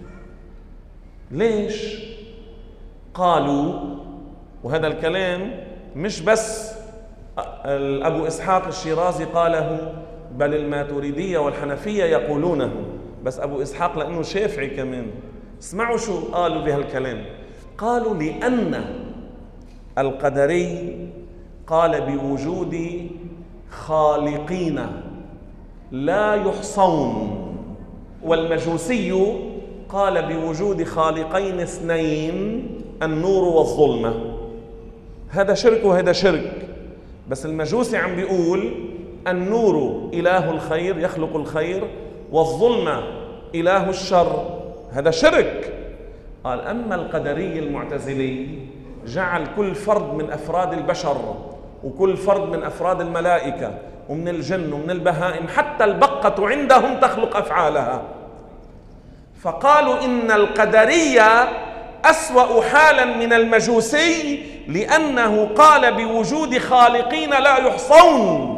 ليش؟ قالوا، وهذا الكلام مش بس أبو إسحاق الشيرازي قاله، بل الماتريدية والحنفية يقولونه، بس أبو إسحاق لأنه شافعي كمان. اسمعوا شو قالوا بهالكلام. قالوا لأن القدري قال بوجود خالقين لا يحصون، والمجوسي قال بوجود خالقين اثنين النور والظلمة. هذا شرك وهذا شرك، بس المجوسي عم بيقول النور إله الخير يخلق الخير، والظلمة إله الشر، هذا شرك. قال أما القدري المعتزلي جعل كل فرد من أفراد البشر وكل فرد من أفراد الملائكة ومن الجن ومن البهائم حتى البقة عندهم تخلق أفعالها، فقالوا إن القدرية أسوأ حالا من المجوسي لأنه قال بوجود خالقين لا يحصون.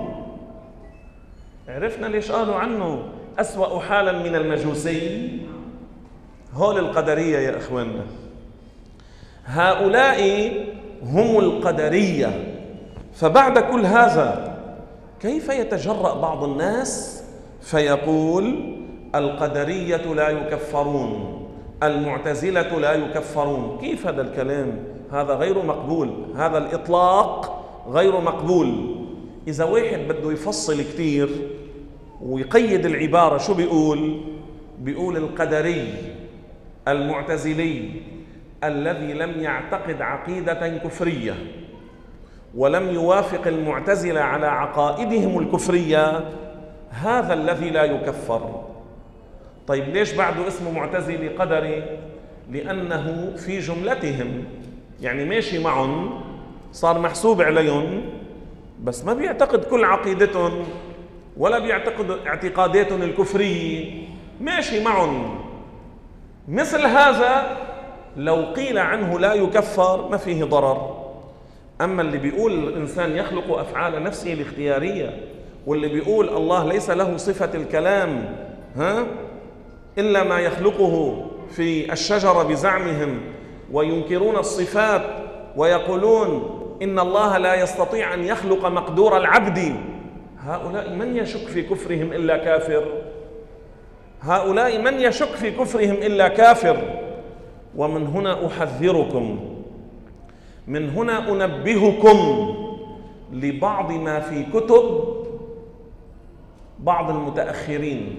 عرفنا ليش قالوا عنه أسوأ حالا من المجوسي؟ هول القدرية يا إخواننا، هؤلاء هم القدرية. فبعد كل هذا كيف يتجرأ بعض الناس فيقول القدرية لا يكفرون، المعتزلة لا يكفرون؟ كيف هذا الكلام؟ هذا غير مقبول، هذا الإطلاق غير مقبول. إذا واحد بده يفصل كتير ويقيد العبارة شو بيقول؟ بيقول القدري المعتزلي الذي لم يعتقد عقيدة كفرية ولم يوافق المعتزلة على عقائدهم الكفرية، هذا الذي لا يكفر. طيب ليش بعده اسمه معتزلي قدري؟ لأنه في جملتهم، يعني ماشي معهم، صار محسوب عليهم، بس ما بيعتقد كل عقيدتهم ولا بيعتقد اعتقاداتهم الكفرية، ماشي معهم. مثل هذا لو قيل عنه لا يكفر ما فيه ضرر. أما اللي بيقول الإنسان يخلق أفعال نفسه الاختيارية، واللي بيقول الله ليس له صفة الكلام ها إلا ما يخلقه في الشجرة بزعمهم، وينكرون الصفات ويقولون إن الله لا يستطيع أن يخلق مقدور العبد، هؤلاء من يشك في كفرهم إلا كافر، هؤلاء من يشك في كفرهم إلا كافر. ومن هنا أحذركم، من هنا أنبهكم لبعض ما في كتب بعض المتأخرين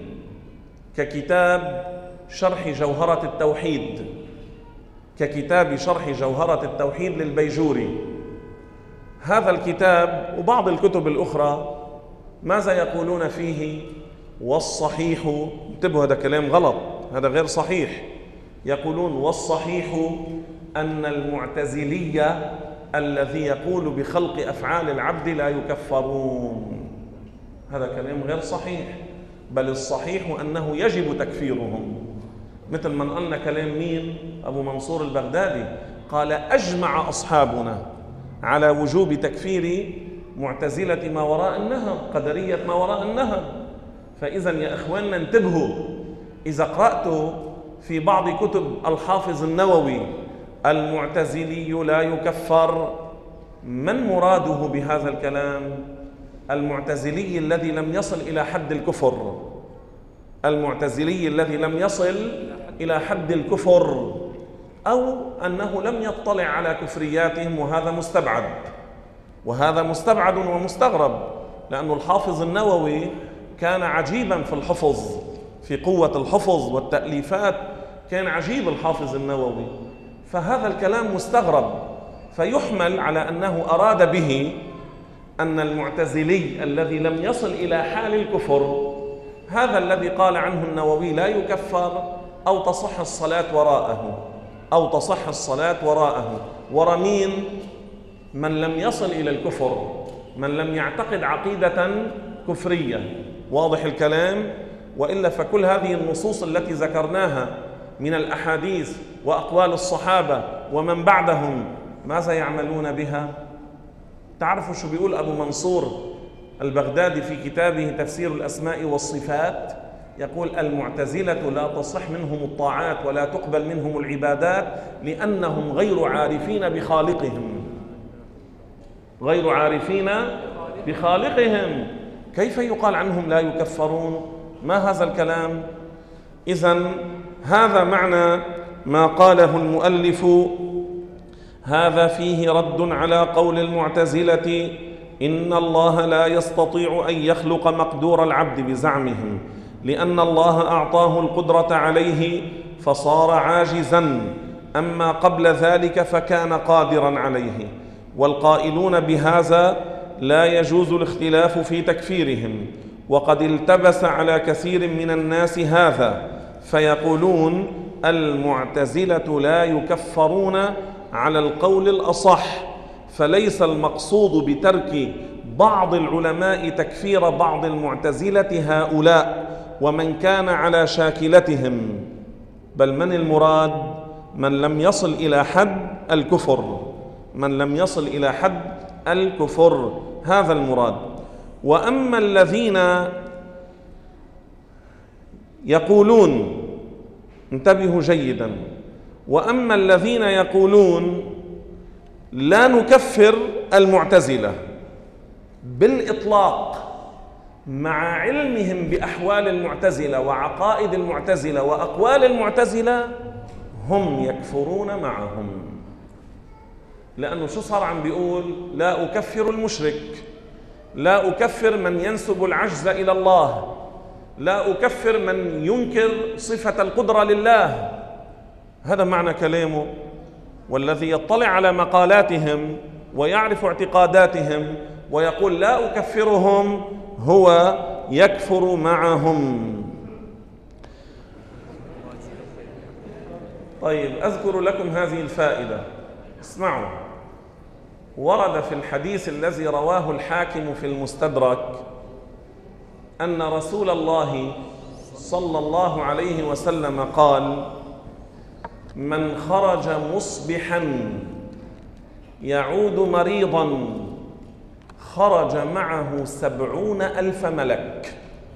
ككتاب شرح جوهرة التوحيد، ككتاب شرح جوهرة التوحيد للبيجوري. هذا الكتاب وبعض الكتب الأخرى ماذا يقولون فيه؟ والصحيح، انتبهوا هذا كلام غلط، هذا غير صحيح. يقولون والصحيح أن المعتزلي الذي يقول بخلق أفعال العبد لا يكفرون. هذا كلام غير صحيح، بل الصحيح أنه يجب تكفيرهم. مثل ما قلنا كلام مين؟ أبو منصور البغدادي قال أجمع أصحابنا على وجوب تكفير معتزلة ما وراء النهر، قدرية ما وراء النهر. فإذا يا إخواننا انتبهوا، إذا قرأتوا في بعض كتب الحافظ النووي المعتزلي لا يكفر، من مراده بهذا الكلام؟ المعتزلي الذي لم يصل إلى حد الكفر، المعتزلي الذي لم يصل إلى حد الكفر، أو أنه لم يطلع على كفرياتهم، وهذا مستبعد، وهذا مستبعد ومستغرب، لأن الحافظ النووي كان عجيبا في الحفظ، في قوة الحفظ والتأليفات كان عجيب الحافظ النووي. فهذا الكلام مستغرب، فيحمل على أنه أراد به أن المعتزلي الذي لم يصل إلى حال الكفر هذا الذي قال عنه النووي لا يكفر، أو تصح الصلاة وراءه، أو تصح الصلاة وراءه. ورا مين؟ من لم يصل إلى الكفر، من لم يعتقد عقيدة كفرية. واضح الكلام؟ وإلا فكل هذه النصوص التي ذكرناها من الأحاديث وأقوال الصحابة ومن بعدهم، ماذا يعملون بها؟ تعرفوا شو بيقول أبو منصور البغدادي في كتابه تفسير الأسماء والصفات؟ يقول: المعتزلة لا تصح منهم الطاعات ولا تقبل منهم العبادات لأنهم غير عارفين بخالقهم. غير عارفين بخالقهم. كيف يقال عنهم لا يكفرون؟ ما هذا الكلام؟ إذن هذا معنى ما قاله المؤلف: هذا فيه رد على قول المعتزلة إن الله لا يستطيع أن يخلق مقدور العبد بزعمهم، لأن الله أعطاه القدرة عليه فصار عاجزا، أما قبل ذلك فكان قادرا عليه. والقائلون بهذا لا يجوز الاختلاف في تكفيرهم، وقد التبس على كثير من الناس هذا، فيقولون المعتزلة لا يكفرون على القول الأصح، فليس المقصود بترك بعض العلماء تكفير بعض المعتزلة هؤلاء ومن كان على شاكلتهم، بل من المراد؟ من لم يصل إلى حد الكفر، من لم يصل إلى حد الكفر، هذا المراد. وأما الذين يقولون، انتبهوا جيدا، وأما الذين يقولون لا نكفر المعتزلة بالإطلاق مع علمهم بأحوال المعتزلة وعقائد المعتزلة وأقوال المعتزلة، هم يكفرون معهم. لأنه شو صار عم بيقول؟ لا أكفر المشرك، لا أكفر من ينسب العجز إلى الله، لا أكفر من ينكر صفة القدرة لله. هذا معنى كلامه. والذي يطلع على مقالاتهم ويعرف اعتقاداتهم ويقول لا أكفرهم هو يكفر معهم. طيب، أذكر لكم هذه الفائدة، اسمعوا. ورد في الحديث الذي رواه الحاكم في المستدرك أن رسول الله صلى الله عليه وسلم قال: من خرج مصبحا يعود مريضا خرج معه سبعون ألف ملك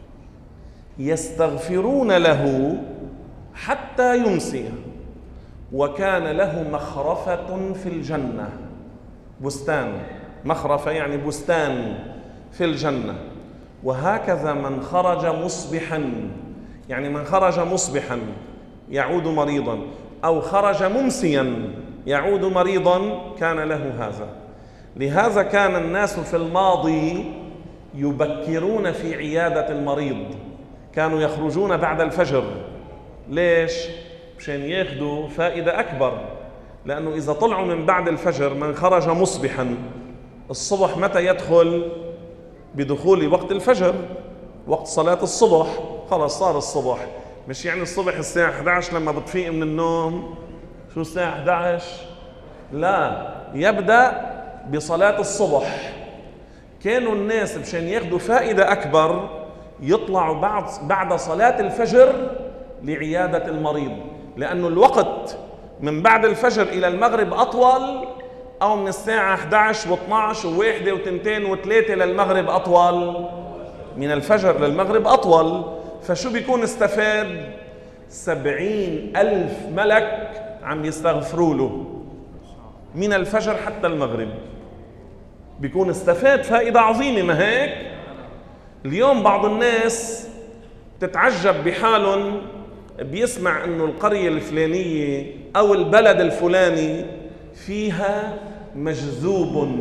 يستغفرون له حتى يمسي، وكان له مخرفة في الجنة. بستان، مخرفة يعني بستان في الجنة. وهكذا من خرج مصبحا، يعني من خرج مصبحا يعود مريضا، أو خرج ممسيا يعود مريضا، كان له هذا. لهذا كان الناس في الماضي يبكرون في عيادة المريض، كانوا يخرجون بعد الفجر. ليش؟ مشان ياخذوا فائدة أكبر، لأنه إذا طلعوا من بعد الفجر، من خرج مصبحا، الصبح متى يدخل؟ بدخول وقت الفجر، وقت صلاة الصبح، خلاص صار الصبح. مش يعني الصبح الساعة إحدى عشر لما بتفيق من النوم، شو الساعة إحدى عشر؟ لا، يبدأ بصلاة الصبح. كانوا الناس مشان ياخذوا فائدة أكبر يطلعوا بعد بعد صلاة الفجر لعيادة المريض، لأنه الوقت من بعد الفجر إلى المغرب أطول، أو من الساعة إحدى عشر واثنى عشر وواحدة وثنتين وثلاثة للمغرب أطول، من الفجر للمغرب أطول. فشو بيكون استفاد؟ سبعين ألف ملك عم يستغفروا له من الفجر حتى المغرب. بيكون استفاد فائدة عظيمة، ما هيك؟ اليوم بعض الناس تتعجب بحالهم، بيسمع انه القرية الفلانية او البلد الفلاني فيها مجذوب،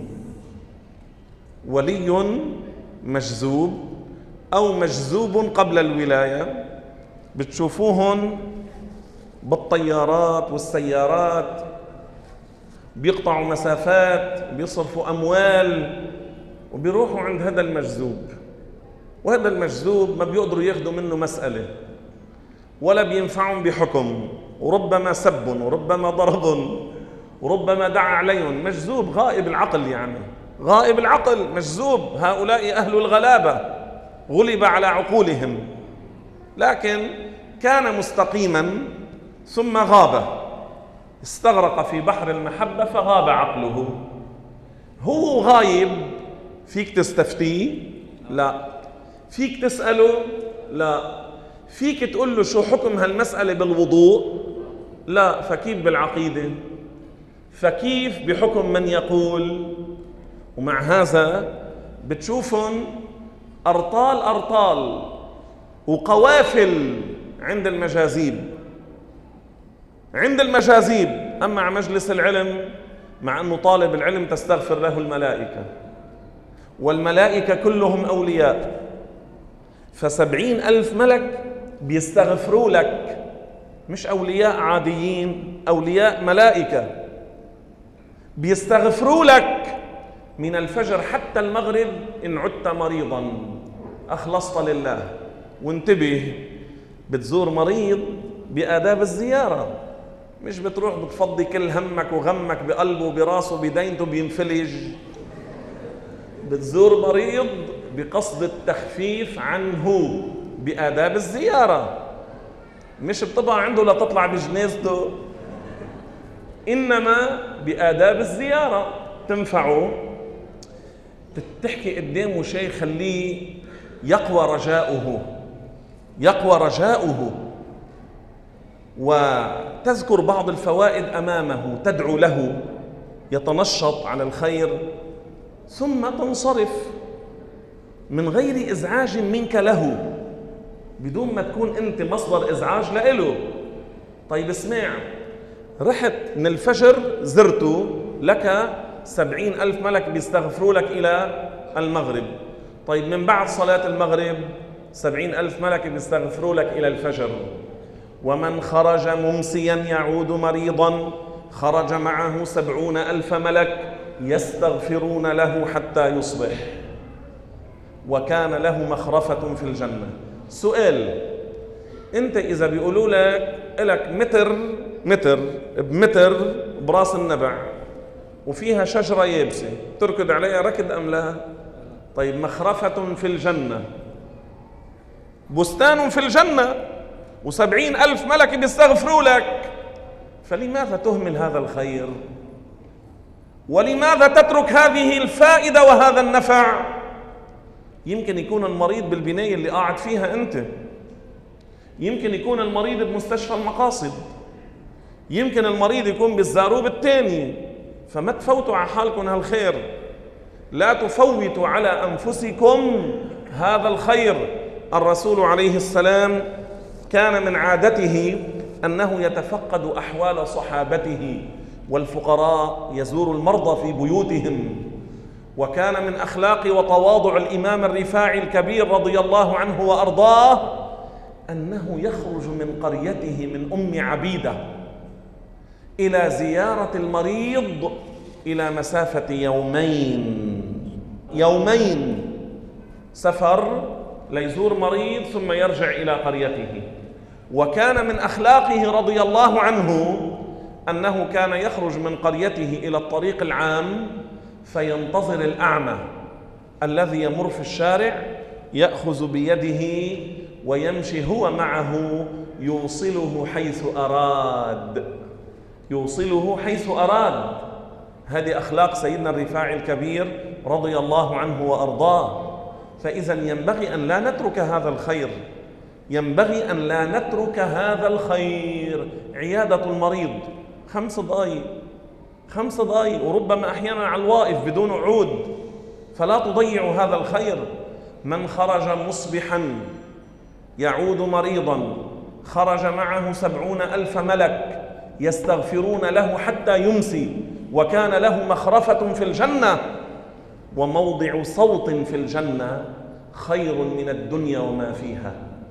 ولي مجذوب او مجذوب قبل الولاية. بتشوفوهم بالطيارات والسيارات، بيقطعوا مسافات، بيصرفوا اموال وبيروحوا عند هذا المجذوب. وهذا المجذوب ما بيقدروا ياخذوا منه مسألة ولا بينفعهم بحكم، وربما سب وربما ضرب وربما دعا عليهم. مجذوب غائب العقل، يعني غائب العقل، مجذوب. هؤلاء أهل الغلابة غلب على عقولهم. لكن كان مستقيما ثم غاب، استغرق في بحر المحبة فغاب عقله. هو غايب فيك تستفتيه؟ لا. فيك تسأله؟ لا. فيك تقول له شو حكم هالمسألة بالوضوء؟ لا. فكيف بالعقيدة؟ فكيف بحكم من يقول؟ ومع هذا بتشوفهم أرطال أرطال وقوافل عند المجاذيب، عند المجاذيب. أما على مجلس العلم، مع أنه طالب العلم تستغفر له الملائكة، والملائكة كلهم أولياء، فسبعين ألف ملك بيستغفروا لك، مش أولياء عاديين، أولياء ملائكة بيستغفروا لك من الفجر حتى المغرب إن عدت مريضا أخلصت لله. وانتبه، بتزور مريض بآداب الزيارة، مش بتروح بتفضي كل همك وغمك بقلبه براسه بدينته بينفلج. بتزور مريض بقصد التخفيف عنه بآداب الزيارة، مش بتطلع عنده لتطلع بجنازته، إنما بآداب الزيارة تنفعه. تحكي قدامه شيء خليه يقوى رجاؤه، يقوى رجاؤه، وتذكر بعض الفوائد أمامه، تدعو له يتنشط على الخير، ثم تنصرف من غير إزعاج منك له، بدون ما تكون أنت مصدر إزعاج له. طيب اسمع، رحت من الفجر زرته، لك سبعين ألف ملك بيستغفروا لك إلى المغرب. طيب من بعد صلاة المغرب سبعين ألف ملك بيستغفروا لك إلى الفجر. ومن خرج ممسيا يعود مريضا خرج معه سبعون ألف ملك يستغفرون له حتى يصبح، وكان له مخرفة في الجنة. سؤال، انت اذا بيقولوا لك لك متر متر بمتر براس النبع وفيها شجرة يابسة تركض عليها ركض أم لا؟ طيب مخرفة في الجنة، بستان في الجنة، وسبعين ألف ملك بيستغفروا لك، فلماذا تهمل هذا الخير؟ ولماذا تترك هذه الفائدة وهذا النفع؟ يمكن يكون المريض بالبناية اللي قاعد فيها أنت، يمكن يكون المريض بمستشفى المقاصد، يمكن المريض يكون بالزاروب الثاني، فما تفوتوا على حالكم هالخير، لا تفوتوا على أنفسكم هذا الخير. الرسول عليه السلام كان من عادته أنه يتفقد أحوال صحابته والفقراء، يزور المرضى في بيوتهم. وكان من أخلاق وتواضع الإمام الرفاعي الكبير رضي الله عنه وأرضاه أنه يخرج من قريته من أم عبيدة إلى زيارة المريض إلى مسافة يومين يومين سفر ليزور مريض ثم يرجع إلى قريته. وكان من أخلاقه رضي الله عنه أنه كان يخرج من قريته إلى الطريق العام فينتظر الأعمى الذي يمر في الشارع، يأخذ بيده ويمشي هو معه يوصله حيث أراد، يوصله حيث أراد. هذه أخلاق سيدنا الرفاعي الكبير رضي الله عنه وأرضاه. فإذا ينبغي أن لا نترك هذا الخير، ينبغي أن لا نترك هذا الخير. عيادة المريض خمس دقائق خمس دقائق وربما أحيانا على الواقف بدون عود، فلا تضيعوا هذا الخير. من خرج مصبحا يعود مريضا خرج معه سبعون ألف ملك يستغفرون له حتى يمسي، وكان له مخرفة في الجنة، وموضع صوت في الجنة خير من الدنيا وما فيها.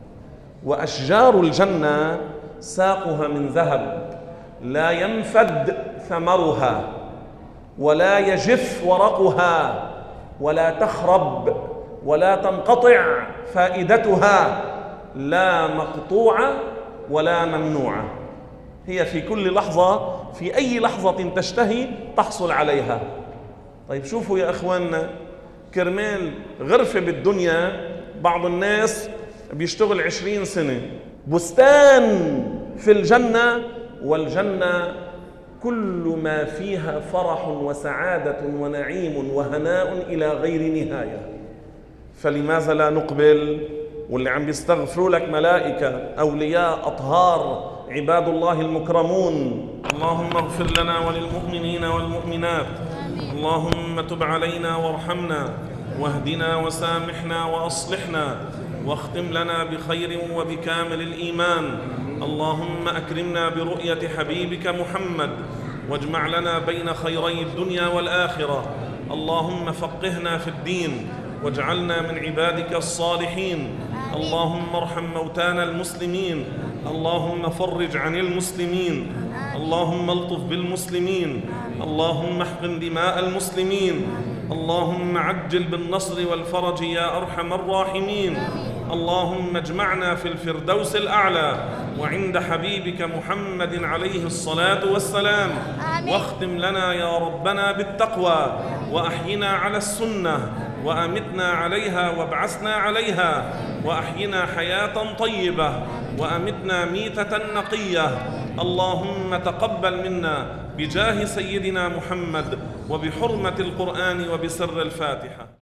وأشجار الجنة ساقها من ذهب لا ينفد ثمرها ولا يجف ورقها ولا تخرب ولا تنقطع فائدتها، لا مقطوعة ولا ممنوعة، هي في كل لحظة، في أي لحظة تشتهي تحصل عليها. طيب شوفوا يا أخواننا، كرمال غرفة بالدنيا بعض الناس بيشتغل عشرين سنة، بستان في الجنة، والجنة كل ما فيها فرح وسعادة ونعيم وهناء إلى غير نهاية. فلماذا لا نقبل؟ واللي عم بيستغفروا لك ملائكة، أولياء، أطهار، عباد الله المكرمون. اللهم اغفر لنا وللمؤمنين والمؤمنات، اللهم تب علينا وارحمنا واهدنا وسامحنا وأصلحنا واختم لنا بخير وبكامل الإيمان. اللهم أكرمنا برؤية حبيبك محمد واجمع لنا بين خيري الدنيا والآخرة. اللهم فقهنا في الدين واجعلنا من عبادك الصالحين. اللهم ارحم موتانا المسلمين، اللهم فرج عن المسلمين، اللهم الطف بالمسلمين، اللهم احقن دماء المسلمين، اللهم عجل بالنصر والفرج يا أرحم الراحمين. اللهم اجمعنا في الفردوس الأعلى وعند حبيبك محمد عليه الصلاة والسلام. واختم لنا يا ربنا بالتقوى، وأحينا على السنة، وأمتنا عليها وابعثنا عليها، وأحينا حياة طيبة، وأمتنا ميتة نقية. اللهم تقبل منا بجاه سيدنا محمد وبحرمة القرآن وبسر الفاتحة.